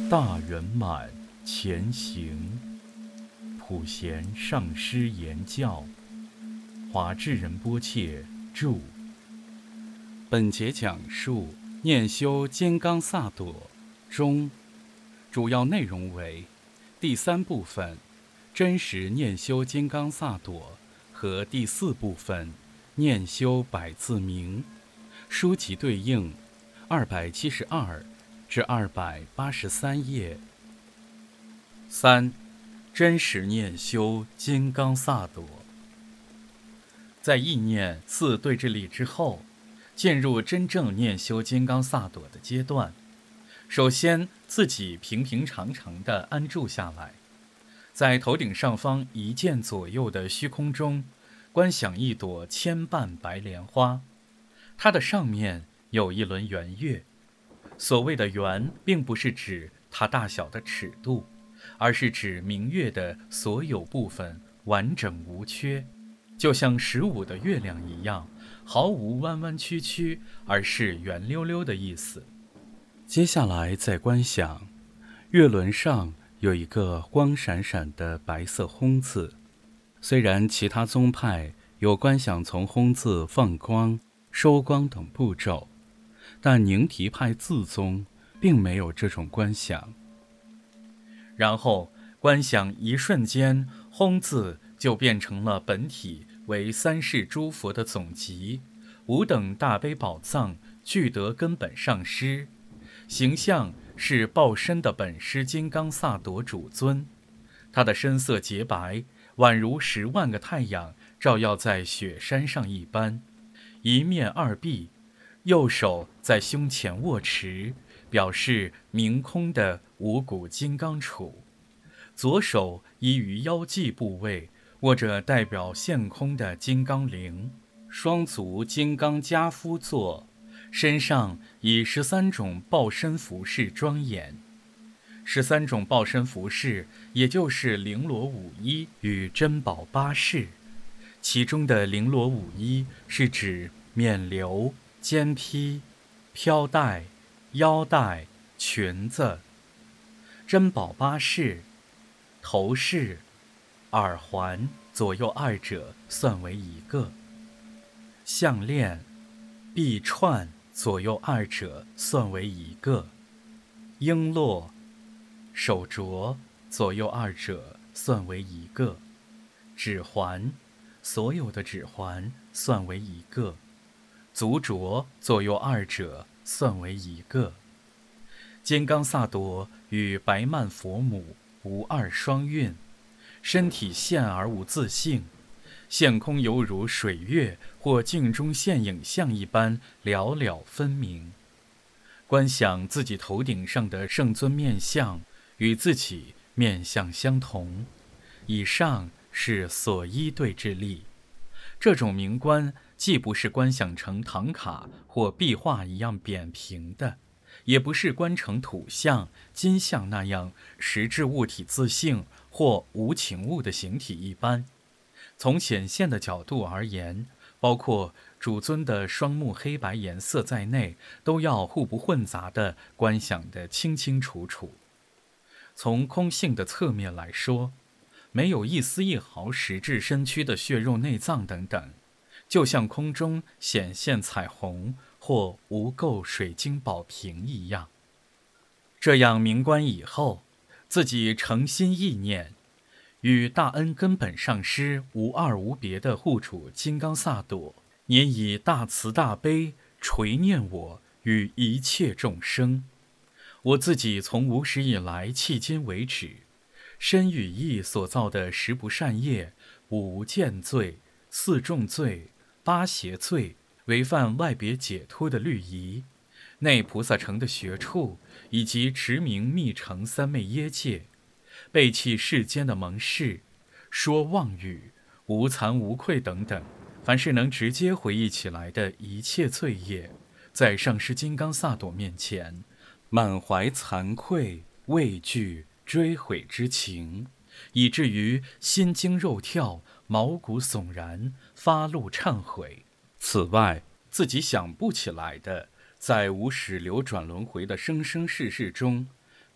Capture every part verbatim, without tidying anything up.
大圆满前行，普贤上师言教，华智仁波切著。本节讲述念修金刚萨埵中，主要内容为第三部分真实念修金刚萨埵和第四部分念修百字明，书籍对应二百七十二至二百八十三页。三、真实念修金刚萨埵。在意念四对治力之后，进入真正念修金刚萨埵的阶段。首先，自己平平常常地安住下来，在头顶上方一箭左右的虚空中，观想一朵千瓣白莲花，它的上面有一轮圆月。所谓的圆，并不是指它大小的尺度，而是指明月的所有部分完整无缺，就像十五的月亮一样，毫无弯弯曲曲，而是圆溜溜的意思。接下来再观想，月轮上有一个光闪闪的白色轰字。虽然其他宗派有观想从轰字放光、收光等步骤，但宁提派自宗并没有这种观想。然后观想一瞬间，轰字就变成了本体为三世诸佛的总集，五等大悲宝藏具德根本上师，形象是报身的本师金刚萨埵主尊，他的身色洁白，宛如十万个太阳照耀在雪山上一般，一面二臂，右手在胸前握持，表示明空的五谷金刚杵，左手依于腰际部位握着代表现空的金刚铃，双足金刚跏趺坐，身上以十三种报身服饰庄严。十三种报身服饰，也就是绫罗五衣与珍宝八饰，其中的绫罗五衣是指冕旒、肩披、飘带、腰带、裙子；珍宝八饰，头饰、耳环左右二者算为一个，项链、臂串左右二者算为一个，璎珞、手镯左右二者算为一个，指环所有的指环算为一个，足镯左右二者算为一个。金刚萨埵与白曼佛母无二双运，身体现而无自性，现空犹如水月或镜中现影像一般了了分明。观想自己头顶上的圣尊面相与自己面相相同，以上是所依对治力。这种明观既不是观想成唐卡或壁画一样扁平的，也不是观成土像、金像那样实质物体自性或无情物的形体一般。从显现的角度而言，包括主尊的双目黑白颜色在内，都要互不混杂地观想得清清楚楚。从空性的侧面来说，没有一丝一毫实质身躯的血肉内脏等等，就像空中显现彩虹或无垢水晶宝瓶一样。这样明观以后，自己诚心意念，与大恩根本上师无二无别的护主金刚萨埵，您以大慈大悲垂念我与一切众生。我自己从无始以来迄今为止，身与意所造的十不善业、五无间罪、四重罪、八邪罪，违犯外别解脱的律仪，内菩萨城的学处，以及持名密乘三昧耶戒，背弃世间的盟誓，说妄语，无惭无愧等等，凡是能直接回忆起来的一切罪业，在上师金刚萨埵面前，满怀惭愧、畏惧、追悔之情，以至于心惊肉跳、毛骨悚然，发露忏悔。此外，自己想不起来的，在无始流转轮回的生生世世中，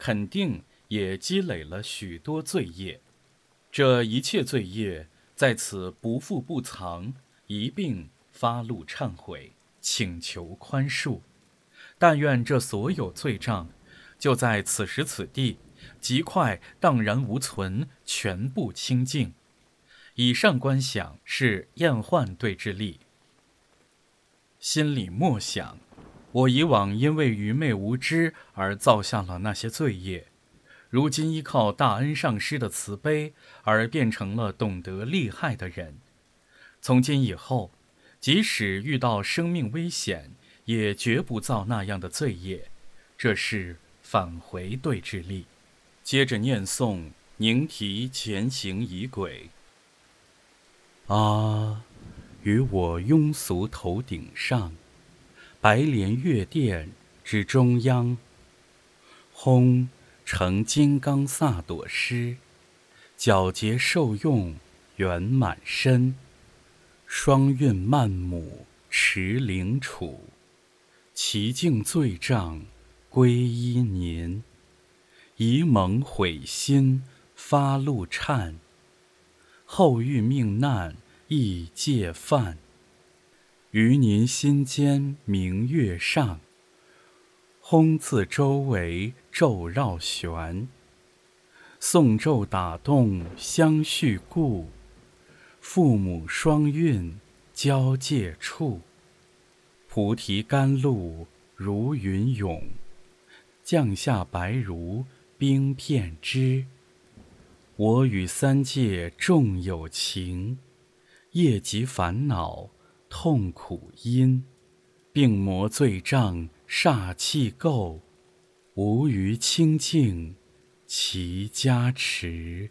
肯定也积累了许多罪业。这一切罪业在此不复不藏，一并发露忏悔，请求宽恕。但愿这所有罪障，就在此时此地，极快荡然无存，全部清净。以上观想是厌患对治力。心里默想，我以往因为愚昧无知而造下了那些罪业，如今依靠大恩上师的慈悲而变成了懂得利害的人。从今以后，即使遇到生命危险，也绝不造那样的罪业。这是返回对治力。接着念诵凝提前行仪轨。啊，于我庸俗头顶上，白莲月殿之中央，轰成金刚萨埵师，皎洁受用圆满身，双运曼母持灵处，其境罪障归依您，宜蒙悔心发露忏，后遇命难亦戒犯，于您心间明月上，轰自周围咒绕旋，诵咒打动相续故，父母双运交界处，菩提甘露如云涌，降下白如冰片枝。我与三界众有情，业及烦恼痛苦因，病魔罪障煞气垢，无余清净其加持。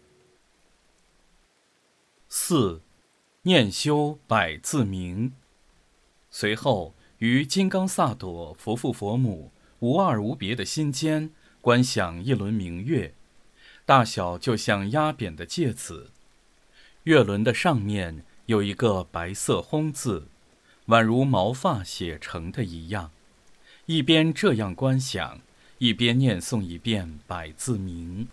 四、念修百字明。随后于金刚萨埵佛父佛母无二无别的心间观想一轮明月，大小就像压扁的芥子。月轮的上面有一个白色轰字，宛如毛发写成的一样。一边这样观想，一边念诵一遍百字明。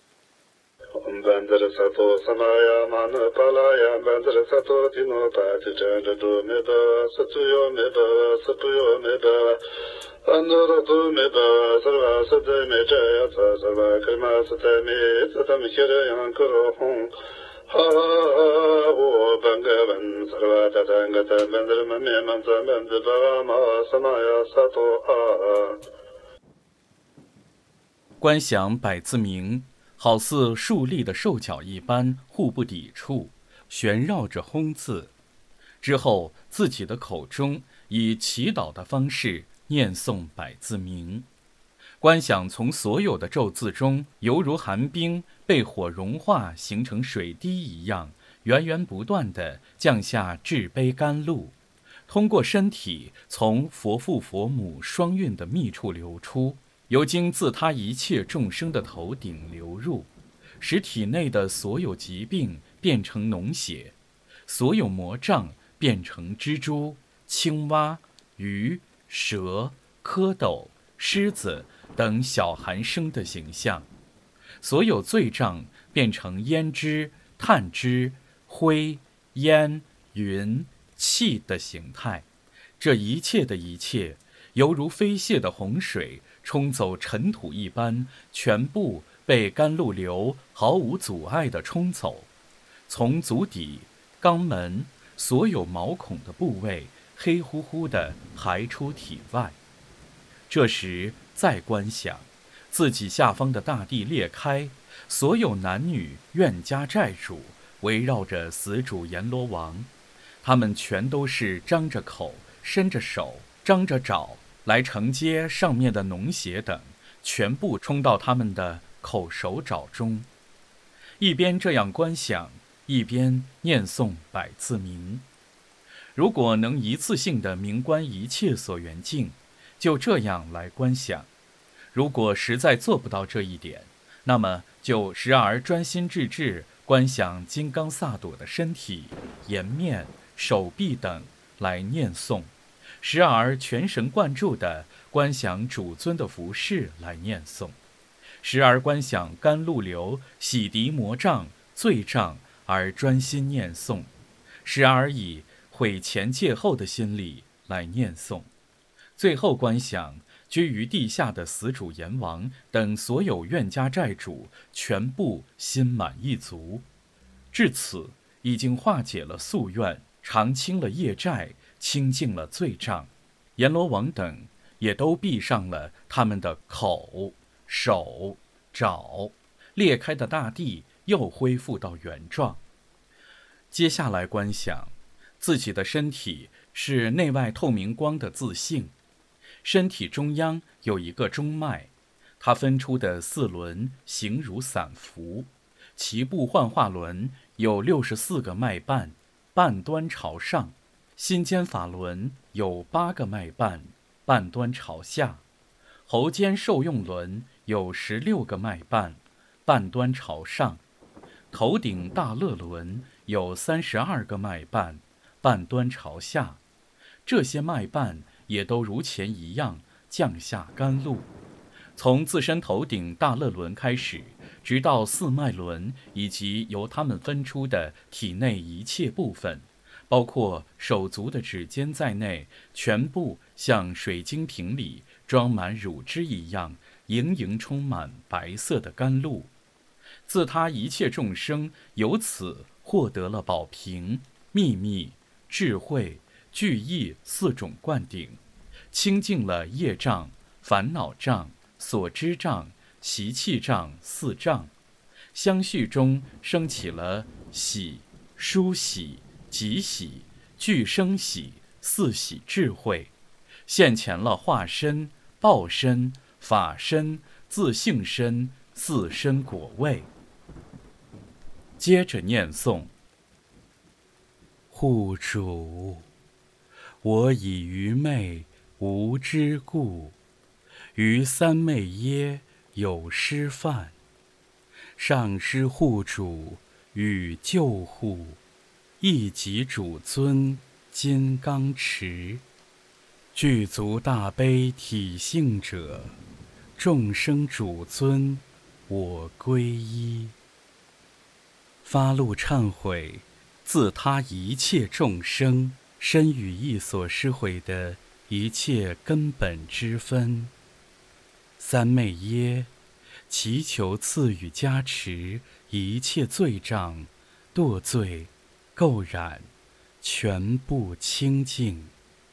观想百字明，好似竖立的兽角一般，互不抵触，旋绕着轰字。之后，自己的口中以祈祷的方式念诵百字明。观想从所有的咒字中，犹如寒冰被火融化形成水滴一样，源源不断地降下至悲甘露，通过身体从佛父佛母双运的密处流出，由经自他一切众生的头顶流入，使体内的所有疾病变成脓血，所有魔障变成蜘蛛、青蛙、鱼、蛇、蝌蚪、狮子等小寒生的形象，所有罪障变成胭脂、炭脂、灰、烟、云、气的形态。这一切的一切，犹如飞泻的洪水冲走尘土一般，全部被甘露流毫无阻碍地冲走，从足底、肛门所有毛孔的部位黑乎乎地排出体外。这时再观想，自己下方的大地裂开，所有男女怨家债主围绕着死主阎罗王，他们全都是张着口、伸着手、张着爪来承接上面的脓血等，全部冲到他们的口手爪中。一边这样观想，一边念诵百字明。如果能一次性的明观一切所缘境，就这样来观想。如果实在做不到这一点，那么就时而专心致志观想金刚萨埵的身体、颜面、手臂等来念诵，时而全神贯注地观想主尊的服饰来念诵， 时而观想甘露流，洗涤魔障、罪障而专心念诵；时而以毁前戒后的心理来念诵；最后观想居于地下的死主阎王等所有怨家债主全部心满意足。至此，已经化解了夙愿，偿清了业债，清净了罪障。阎罗王等也都闭上了他们的口、手、爪，裂开的大地又恢复到原状。接下来观想自己的身体是内外透明光的自性，身体中央有一个中脉，它分出的四轮形如伞符，其部幻化轮有六十四个脉瓣，半端朝上；心间法轮有八个脉瓣，半端朝下；喉间受用轮有十六个脉瓣，半端朝上；头顶大乐轮有三十二个脉瓣，半端朝下。这些脉瓣也都如前一样降下甘露，从自身头顶大乐轮开始，直到四脉轮以及由它们分出的体内一切部分，包括手足的指尖在内，全部像水晶瓶里装满乳汁一样，盈盈充满白色的甘露。自他一切众生由此获得了宝瓶、秘密、智慧、聚义四种灌顶，清净了业障、烦恼障、所知障、习气障四障。相续中升起了喜、殊喜、极喜、具生喜四喜智慧，现前了化身、报身、法身、自性身四身果位。接着念诵：护主，我以愚昧无知故，于三昧耶有失犯，上师护主与救护，一级主尊金刚持，具足大悲体性者，众生主尊我皈依。发露忏悔自他一切众生身语意所施毁的一切根本之分。三昧耶祈求赐予加持一切罪障、堕罪、垢染全部清净。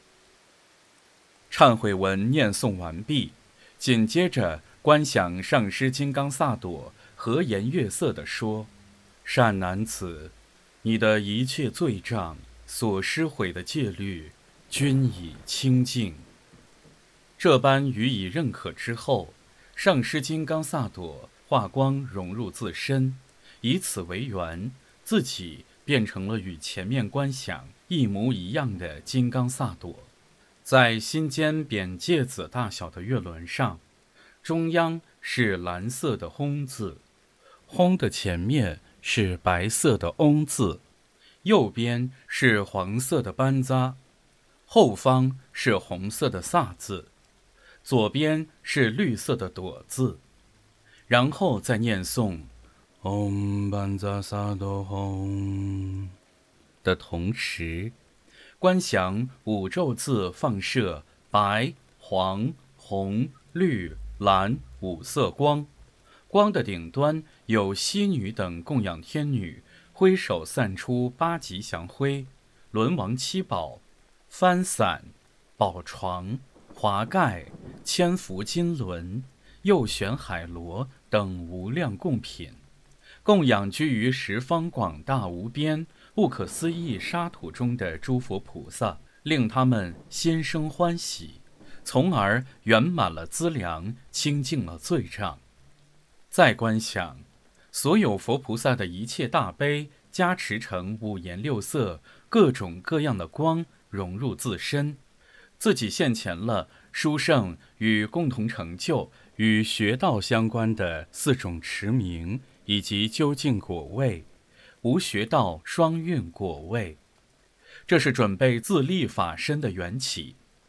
忏悔文念诵完毕，紧接着观想上师金刚萨埵和颜悦色地说：善男子，你的一切罪障所施毁的戒律均已清净。这般予以认可之后，上师金刚萨埵化光融入自身，以此为缘，自己变成了与前面观想一模一样的金刚萨埵。在心间扁芥子大小的月轮上，中央是蓝色的吽字，吽的前面是白色的嗡字，右边是黄色的班扎，后方是红色的萨字，左边是绿色的朵字。然后再念诵唵班扎萨埵吽的同时，观想五咒字放射白、黄、红、绿、蓝五色光，光的顶端有西女等供养天女，挥手散出八吉祥辉、轮王七宝、幡伞、宝床、华盖、千福金轮、右旋海螺等无量供品，供养居于十方广大无边不可思议沙土中的诸佛菩萨，令他们心生欢喜，从而圆满了资粮，清净了罪障。再观想所有佛菩萨的一切大悲加持成五颜六色各种各样的光融入自身，自己现前了殊胜与共同成就与学道相关的四种持名以及究竟果位，无学道双运果位。这是准备自立法身的缘起。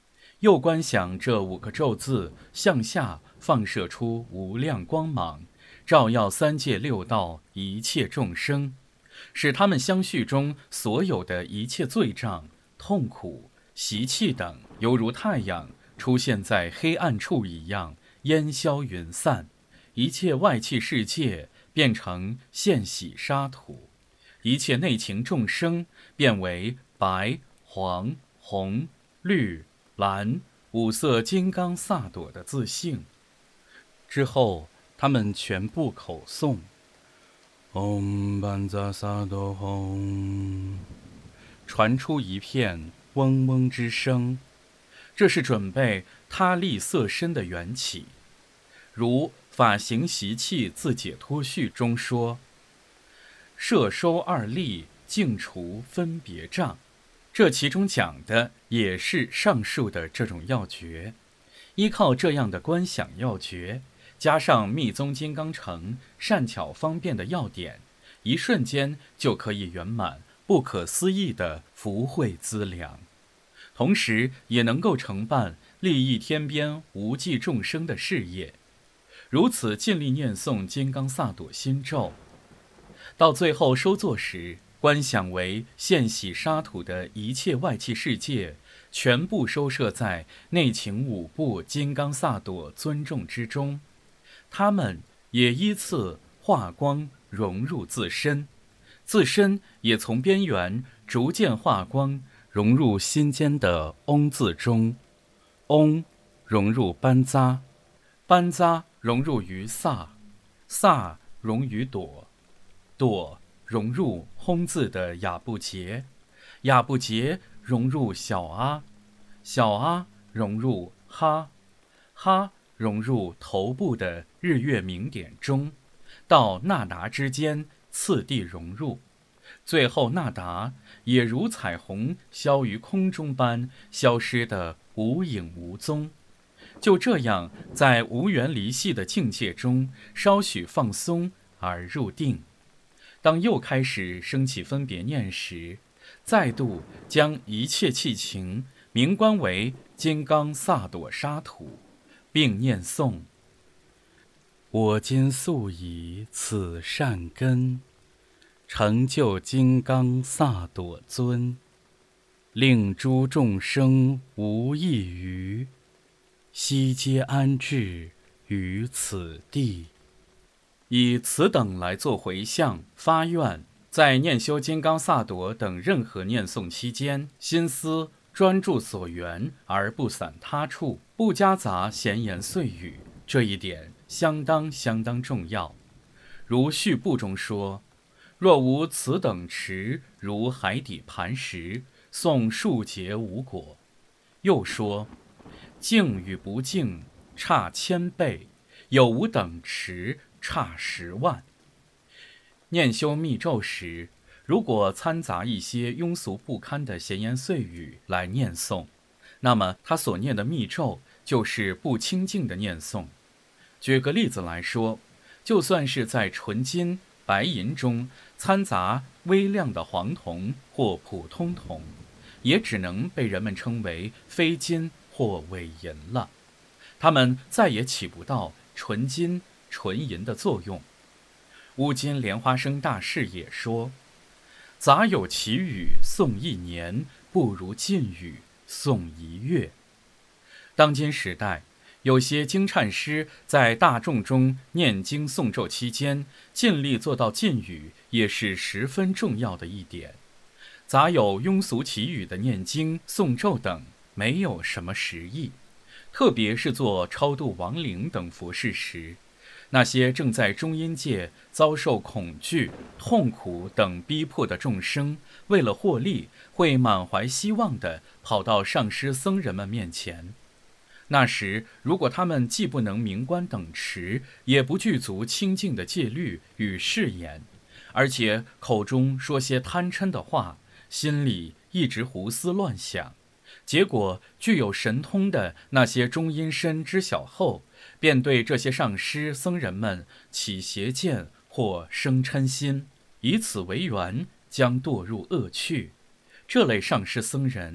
又观想这五个咒字向下放射出无量光芒，照耀三界六道一切众生，使他们相续中所有的一切罪障、痛苦、习气等，犹如太阳出现在黑暗处一样，烟消云散，一切外气世界变成现喜沙土，一切内情众生变为白、黄、红、绿、蓝五色金刚萨埵的自性。之后他们全部口诵唵班扎萨埵吽，传出一片嗡嗡之声，这是准备他力色身的缘起。如法行习气自解脱序中说，摄收二力，净除分别障，这其中讲的也是上述的这种要诀。依靠这样的观想要诀，加上密宗金刚乘善巧方便的要点，一瞬间就可以圆满不可思议的福慧资粮，同时也能够承办利益天边无际众生的事业。如此尽力念诵金刚萨埵心咒，到最后收作时，观想为现喜沙土的一切外气世界，全部收摄在内情五部金刚萨埵尊重之中，他们也依次化光融入自身，自身也从边缘逐渐化光融入心间的嗡字中，嗡融入班扎，班扎融入于萨，萨融于朵，朵融入吽字的雅布杰，雅布杰融入小阿，小阿融入哈，哈融入头部的日月明点中，到那达之间次第融入，最后那达也如彩虹消于空中般消失得无影无踪。就这样在无缘离系的境界中稍许放松而入定。当又开始升起分别念时，再度将一切气情明观为金刚萨埵沙土，并念诵：我今素以此善根，成就金刚萨埵尊，令诸众生无异于，悉皆安置于此地。以此等来做回向发愿，在念修金刚萨埵等任何念诵期间，心思专注所缘而不散他处，不夹杂闲言碎语，这一点相当相当重要。如序部中说，若无此等持，如海底磐石，诵数劫无果。又说，净与不净差千倍，有无等持差十万。念修密咒时，如果掺杂一些庸俗不堪的闲言碎语来念诵，那么他所念的密咒就是不清净的念诵。举个例子来说，就算是在纯金、白银中掺杂微量的黄铜或普通铜，也只能被人们称为非金或伪银了，它们再也起不到纯金、纯银的作用。乌金莲花生大士也说，杂有其语诵一年，不如禁语诵一月。当今时代，有些经忏师在大众中念经诵咒期间，尽力做到禁语，也是十分重要的一点。杂有庸俗奇语的念经诵咒等，没有什么实意，特别是做超度亡灵等佛事时，那些正在中阴界遭受恐惧、痛苦等逼迫的众生，为了获利，会满怀希望地跑到上师僧人们面前。那时，如果他们既不能明观等持，也不具足清净的戒律与誓言，而且口中说些贪嗔的话，心里一直胡思乱想，结果具有神通的那些中阴身知晓后，便对这些上师僧人们起邪见或生嗔心，以此为缘，将堕入恶趣。这类上师僧人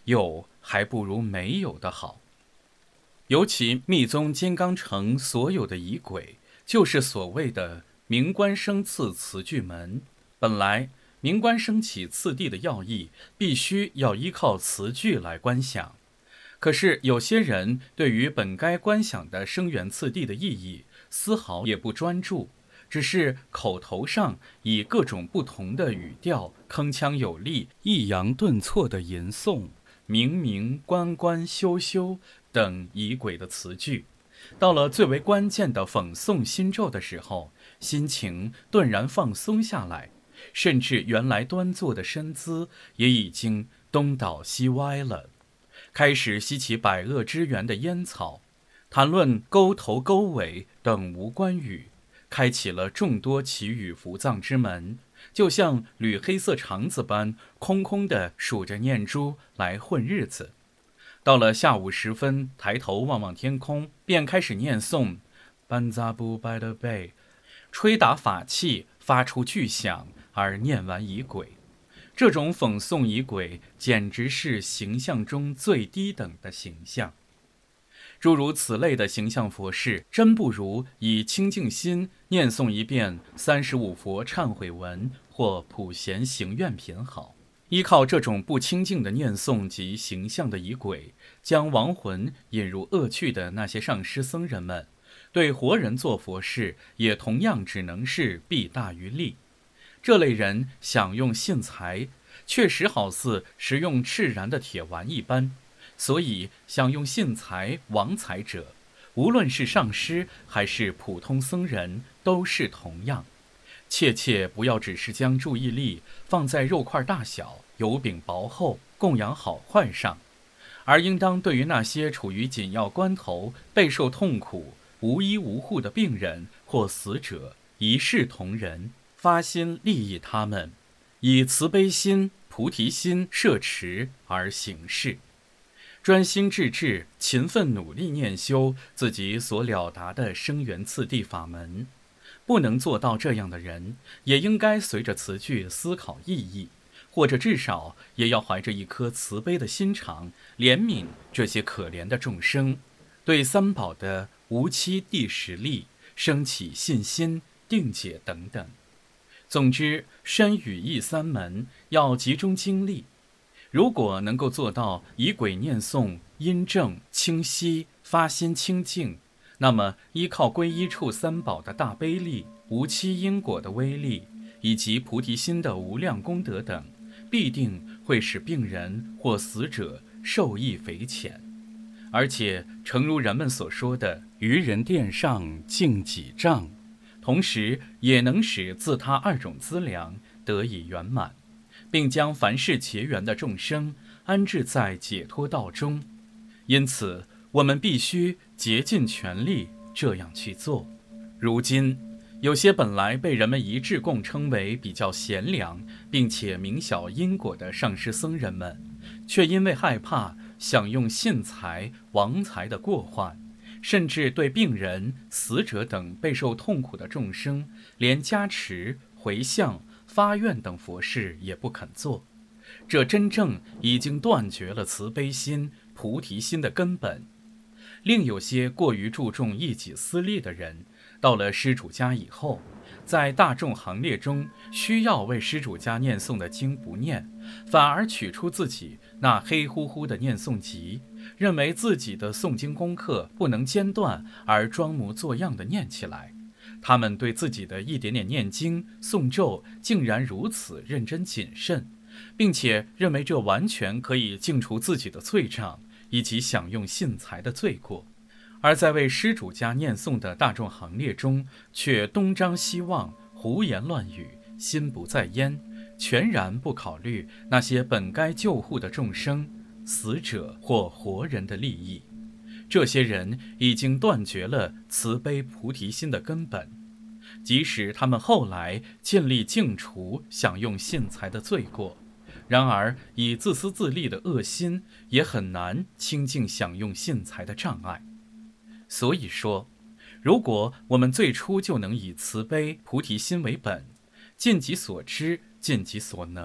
有还不如没有的好。尤其密宗金刚城所有的仪轨，就是所谓的明观生次词句门。本来明观升起次第的要义，必须要依靠词句来观想。可是有些人对于本该观想的声源次第的意义，丝毫也不专注，只是口头上以各种不同的语调，铿锵有力、抑扬顿挫的吟诵明明关关修修等仪轨的词句。到了最为关键的讽诵心咒的时候，心情顿然放松下来，甚至原来端坐的身姿也已经东倒西歪了，开始吸起百恶之源的烟草，谈论沟头沟尾等无关语，开启了众多奇语伏藏之门，就像捋黑色肠子般空空地数着念珠来混日子。到了下午时分，抬头望望天空，便开始念诵班扎布拜的贝，吹打法器发出巨响，而念完仪轨。这种讽诵仪轨简直是形象中最低等的形象。诸如此类的形象佛事，真不如以清净心念诵一遍三十五佛忏悔文或普贤行愿品好。依靠这种不清净的念诵及形象的仪轨，将亡魂引入恶趣的那些上师僧人们，对活人做佛事也同样只能是弊大于利。这类人享用信财，确实好似食用炽然的铁丸一般，所以享用信财亡财者，无论是上师还是普通僧人，都是同样。切切不要只是将注意力放在肉块大小、油饼薄厚、供养好坏上，而应当对于那些处于紧要关头、备受痛苦、无依无护的病人或死者一视同仁，发心利益他们，以慈悲心、菩提心摄持而行事，专心致志、勤奋努力念修自己所了达的声源次第法门。不能做到这样的人，也应该随着词句思考意义，或者至少也要怀着一颗慈悲的心肠，怜悯这些可怜的众生，对三宝的无期第十力升起信心、定解等等。总之，身语意三门要集中精力。如果能够做到以轨念诵音正清晰、发心清净，那么依靠皈依处三宝的大悲力、无期因果的威力，以及菩提心的无量功德等，必定会使病人或死者受益匪浅。而且诚如人们所说的愚人殿上净几丈，同时也能使自他二种资粮得以圆满，并将凡事结缘的众生安置在解脱道中。因此我们必须竭尽全力这样去做。如今有些本来被人们一致共称为比较贤良并且明晓因果的上师僧人们，却因为害怕享用信财亡财的过患，甚至对病人、死者等备受痛苦的众生，连加持、回向、发愿等佛事也不肯做。这真正已经断绝了慈悲心、菩提心的根本。另有些过于注重一己私利的人，到了施主家以后，在大众行列中需要为施主家念诵的经不念，反而取出自己那黑乎乎的念诵集，认为自己的诵经功课不能间断，而装模作样地念起来。他们对自己的一点点念经诵咒竟然如此认真谨慎，并且认为这完全可以净除自己的罪障以及享用信财的罪过，而在为施主家念诵的大众行列中，却东张西望、胡言乱语，心不在焉，全然不考虑那些本该救护的众生、死者或活人的利益。这些人已经断绝了慈悲菩提心的根本，即使他们后来尽力净除享用信财的罪过，然而以自私自利的恶心也很难清净享用信财的障碍。所以说，如果我们最初就能以慈悲菩提心为本，尽己所知、尽己所能，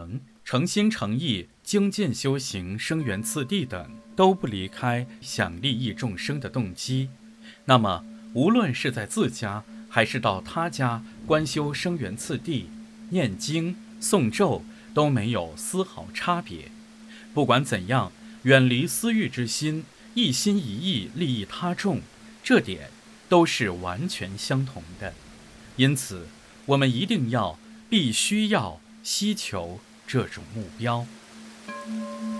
诚心诚意、精进修行、生源次第等，都不离开想利益众生的动机。那么，无论是在自家，还是到他家观修生源次第、念经、诵咒，都没有丝毫差别。不管怎样，远离私欲之心，一心一意利益他众，这点都是完全相同的。因此，我们一定要、必须要希求这种目标。